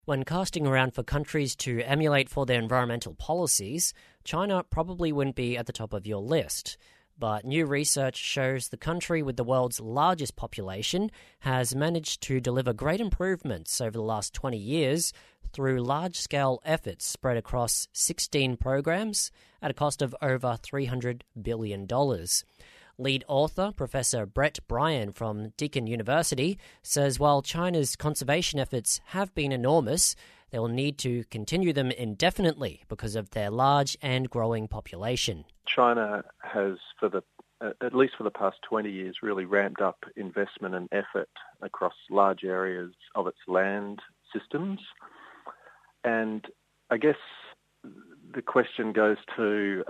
When casting around for countries to emulate for their environmental policies, China probably wouldn't be at the top of your list. But new research shows the country with the world's largest population has managed to deliver great improvements over the last 20 years through large-scale efforts spread across 16 programs at a cost of over $300 billion. Lead author, Professor Brett Bryan from Deakin University, says while China's conservation efforts have been enormous, they will need to continue them indefinitely because of their large and growing population. China has, at least for the past 20 years, really ramped up investment and effort across large areas of its land systems. And I guess the question goes to,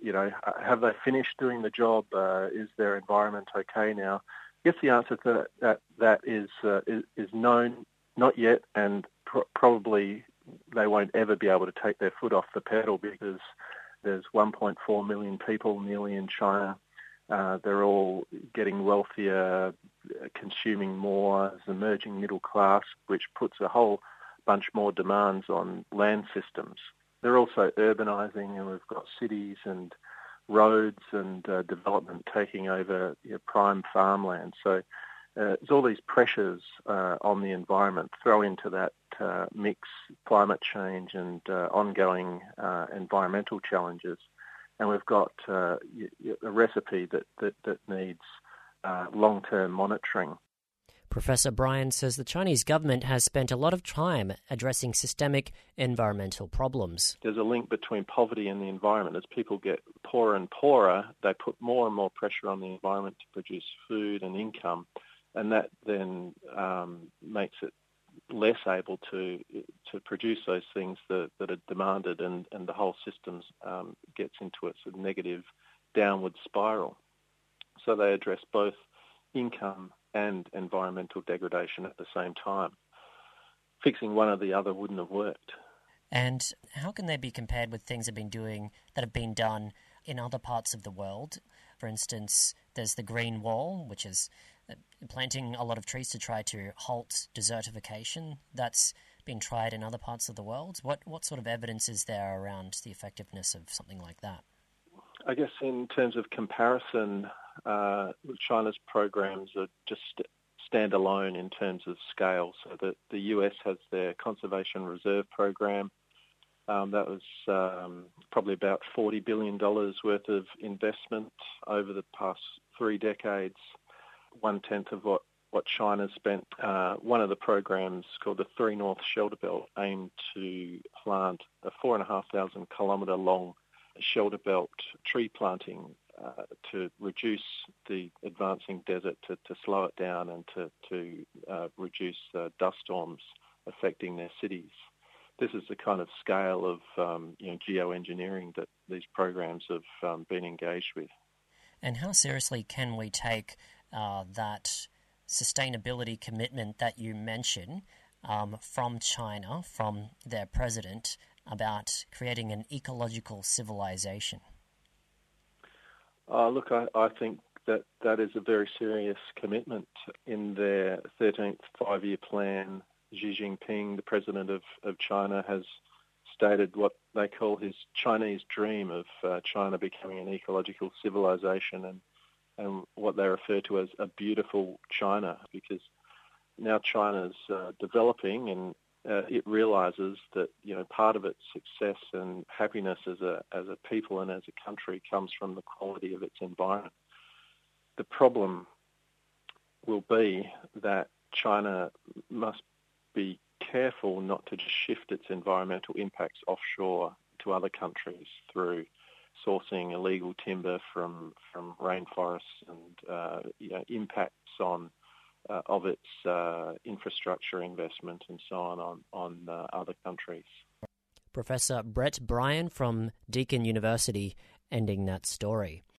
have they finished doing the job? Is their environment okay now? I guess the answer to that is known, not yet, and probably they won't ever be able to take their foot off the pedal because there's 1.4 million people nearly in China. They're all getting wealthier, consuming more as emerging middle class, which puts a whole bunch more demands on land systems. They're also urbanising, and we've got cities and roads and development taking over prime farmland. So there's all these pressures on the environment. Throw into that mix climate change and ongoing environmental challenges, and we've got a recipe that needs long-term monitoring. Professor Bryan says the Chinese government has spent a lot of time addressing systemic environmental problems. There's a link between poverty and the environment. As people get poorer and poorer, they put more and more pressure on the environment to produce food and income, and that then makes it less able to produce those things that are demanded, and the whole system gets into its negative downward spiral. So they address both income and environmental degradation at the same time. Fixing one or the other wouldn't have worked. And how can they be compared with things that have been done in other parts of the world? For instance, there's the Green Wall, which is planting a lot of trees to try to halt desertification. That's been tried in other parts of the world. What sort of evidence is there around the effectiveness of something like that? I guess in terms of comparison, China's programs are just stand alone in terms of scale. So that the US has their Conservation Reserve Program. That was probably about $40 billion worth of investment over the past 3 decades, 1/10 of what China spent. One of the programs, called the Three North Shelter Belt, aimed to plant a 4,500 kilometre long shelter belt tree planting to reduce the advancing desert, to slow it down, and to reduce dust storms affecting their cities. This is the kind of scale of geoengineering that these programs have been engaged with. And how seriously can we take that sustainability commitment that you mention from China, from their president, about creating an ecological civilization? Look, I think that is a very serious commitment. In their 13th five-year plan, Xi Jinping, the president of China, has stated what they call his Chinese dream of China becoming an ecological civilization, and what they refer to as a beautiful China, because now China's developing, and it realizes that part of its success and happiness as a people and as a country comes from the quality of its environment. The problem will be that China must be careful not to just shift its environmental impacts offshore to other countries through sourcing illegal timber from rainforests and impacts of its infrastructure investment and so on other countries. Professor Brett Bryan from Deakin University ending that story.